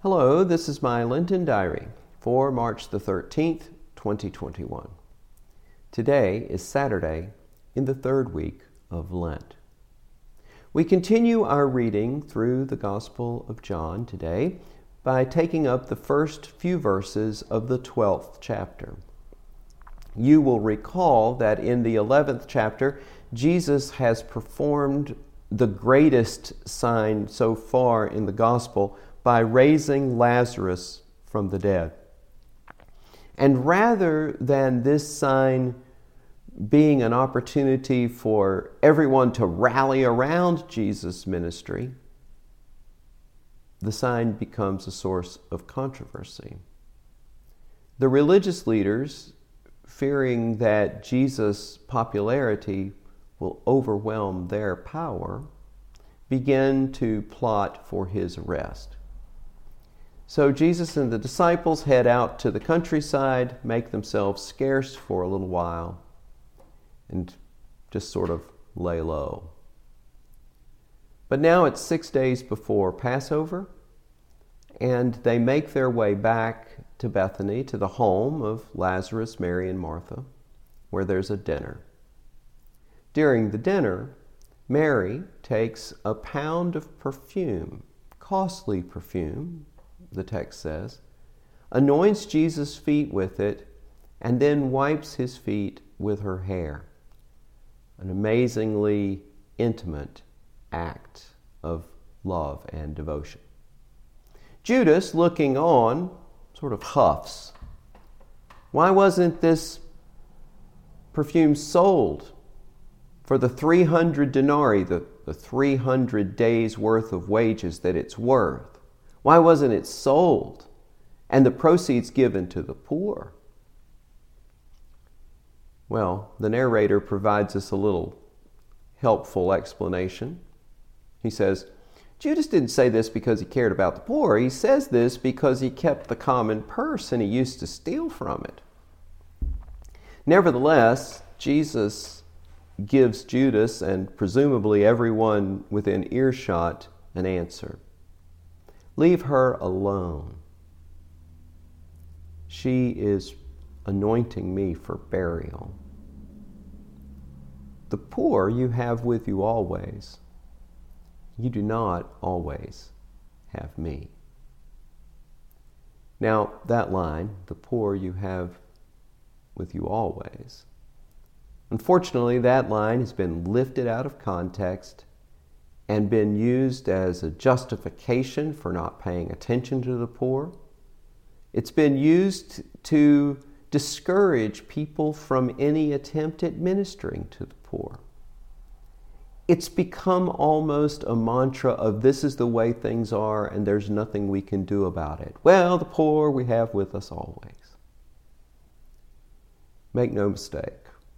Hello, this is my Lenten Diary for March the 13th, 2021. Today is Saturday in the third week of Lent. We continue our reading through the Gospel of John today by taking up the first few verses of the 12th chapter. You will recall that in the 11th chapter, Jesus has performed the greatest sign so far in the Gospel by raising Lazarus from the dead. And rather than this sign being an opportunity for everyone to rally around Jesus' ministry, the sign becomes a source of controversy. The religious leaders, fearing that Jesus' popularity will overwhelm their power, begin to plot for his arrest. So Jesus and the disciples head out to the countryside, make themselves scarce for a little while, and just sort of lay low. But now it's 6 days before Passover, and they make their way back to Bethany, to the home of Lazarus, Mary, and Martha, where there's a dinner. During the dinner, Mary takes a pound of perfume, costly perfume, the text says, anoints Jesus' feet with it, and then wipes his feet with her hair. An amazingly intimate act of love and devotion. Judas, looking on, sort of huffs. Why wasn't this perfume sold for the 300 denarii, the 300 days' worth of wages that it's worth? Why wasn't it sold and the proceeds given to the poor? Well, the narrator provides us a little helpful explanation. He says, Judas didn't say this because he cared about the poor. He says this because he kept the common purse and he used to steal from it. Nevertheless, Jesus gives Judas and presumably everyone within earshot an answer. Leave her alone. She is anointing me for burial. The poor you have with you always. You do not always have me. Now, that line, the poor you have with you always. Unfortunately, that line has been lifted out of context and been used as a justification for not paying attention to the poor. It's been used to discourage people from any attempt at ministering to the poor. It's become almost a mantra of this is the way things are and there's nothing we can do about it. Well, the poor we have with us always. Make no mistake.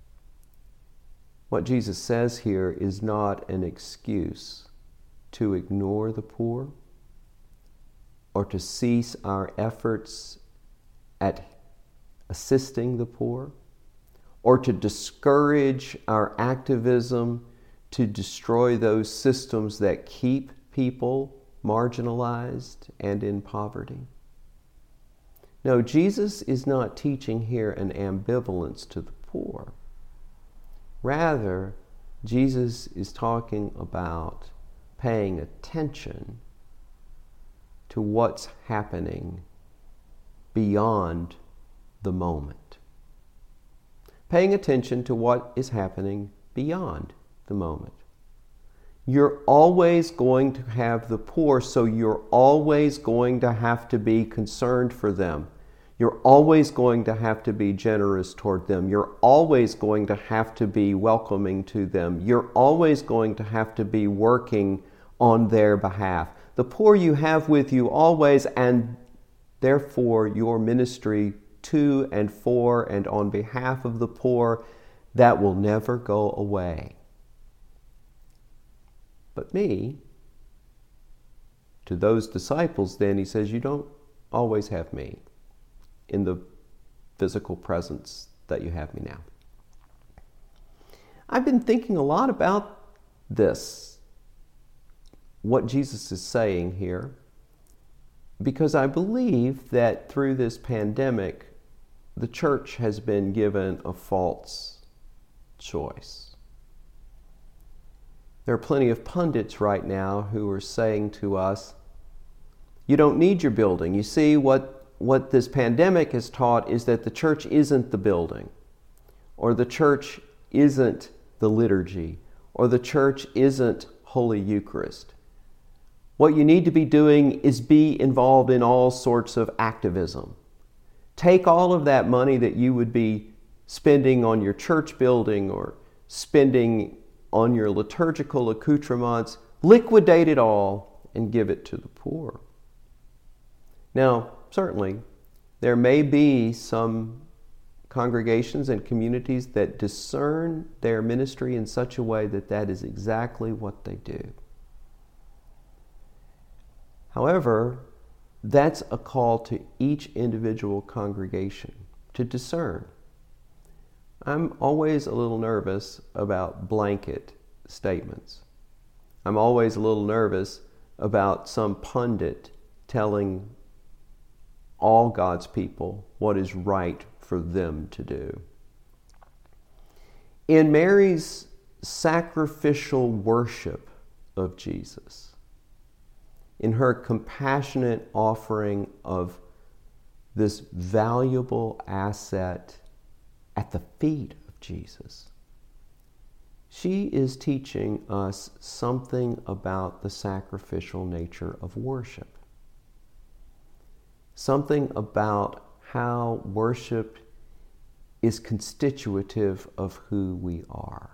What Jesus says here is not an excuse to ignore the poor or to cease our efforts at assisting the poor or to discourage our activism to destroy those systems that keep people marginalized and in poverty. No, Jesus is not teaching here an ambivalence to the poor. Rather, Jesus is talking about paying attention to what's happening beyond the moment. Paying attention to what is happening beyond the moment. You're always going to have the poor, so you're always going to have to be concerned for them. You're always going to have to be generous toward them. You're always going to have to be welcoming to them. You're always going to have to be working on their behalf. The poor you have with you always, and therefore your ministry to and for and on behalf of the poor, that will never go away. But me, to those disciples then, he says, you don't always have me in the physical presence that you have me now. I've been thinking a lot about this, what Jesus is saying here, because I believe that through this pandemic, the church has been given a false choice. There are plenty of pundits right now who are saying to us, you don't need your building. You see, what this pandemic has taught is that the church isn't the building, or the church isn't the liturgy, or the church isn't Holy Eucharist. What you need to be doing is be involved in all sorts of activism. Take all of that money that you would be spending on your church building or spending on your liturgical accoutrements, liquidate it all and give it to the poor. Now, certainly, there may be some congregations and communities that discern their ministry in such a way that that is exactly what they do. However, that's a call to each individual congregation to discern. I'm always a little nervous about blanket statements. I'm always a little nervous about some pundit telling all God's people what is right for them to do. In Mary's sacrificial worship of Jesus, in her compassionate offering of this valuable asset at the feet of Jesus, she is teaching us something about the sacrificial nature of worship. Something about how worship is constitutive of who we are.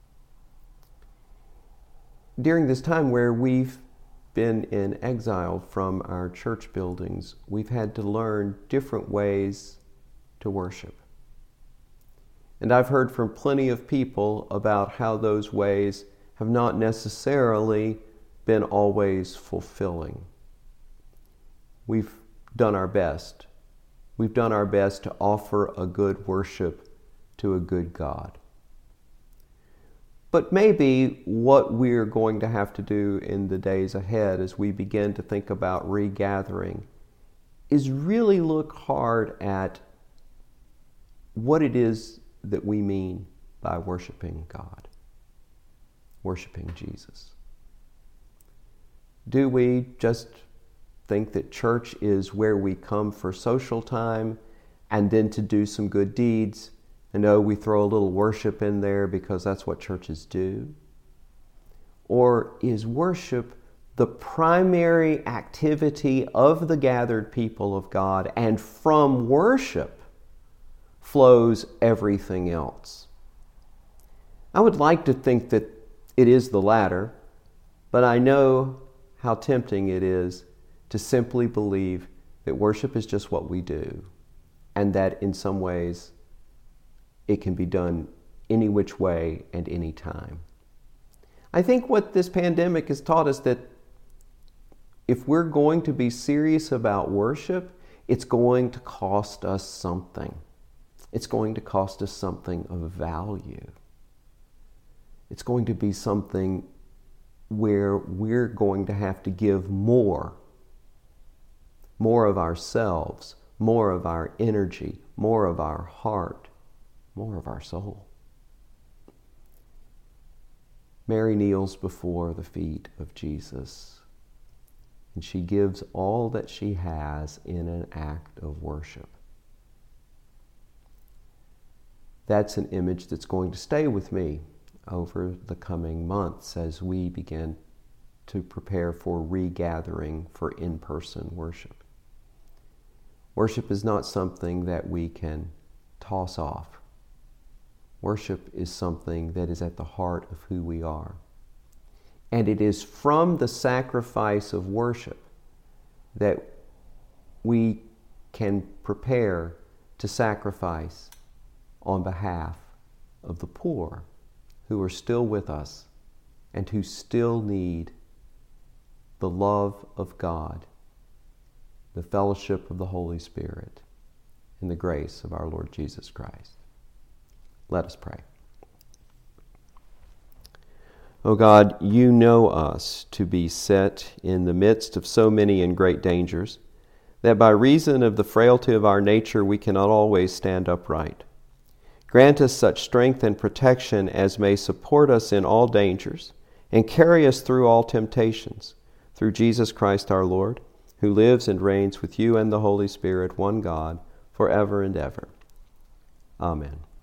During this time where we've been in exile from our church buildings, we've had to learn different ways to worship. And I've heard from plenty of people about how those ways have not necessarily been always fulfilling. We've done our best. We've done our best to offer a good worship to a good God. But maybe what we're going to have to do in the days ahead as we begin to think about regathering is really look hard at what it is that we mean by worshiping God, worshiping Jesus. Do we just think that church is where we come for social time and then to do some good deeds? And we throw a little worship in there because that's what churches do? Or is worship the primary activity of the gathered people of God, and from worship flows everything else? I would like to think that it is the latter, but I know how tempting it is to simply believe that worship is just what we do, and that in some ways it can be done any which way and any time. I think what this pandemic has taught us that if we're going to be serious about worship, it's going to cost us something. It's going to cost us something of value. It's going to be something where we're going to have to give more of ourselves, more of our energy, more of our heart, more of our soul. Mary kneels before the feet of Jesus, and she gives all that she has in an act of worship. That's an image that's going to stay with me over the coming months as we begin to prepare for regathering for in-person worship. Worship is not something that we can toss off. Worship is something that is at the heart of who we are. And it is from the sacrifice of worship that we can prepare to sacrifice on behalf of the poor who are still with us and who still need the love of God, the fellowship of the Holy Spirit, and the grace of our Lord Jesus Christ. Let us pray. O God, you know us to be set in the midst of so many and great dangers, that by reason of the frailty of our nature we cannot always stand upright. Grant us such strength and protection as may support us in all dangers and carry us through all temptations, through Jesus Christ our Lord, who lives and reigns with you and the Holy Spirit, one God, forever and ever. Amen.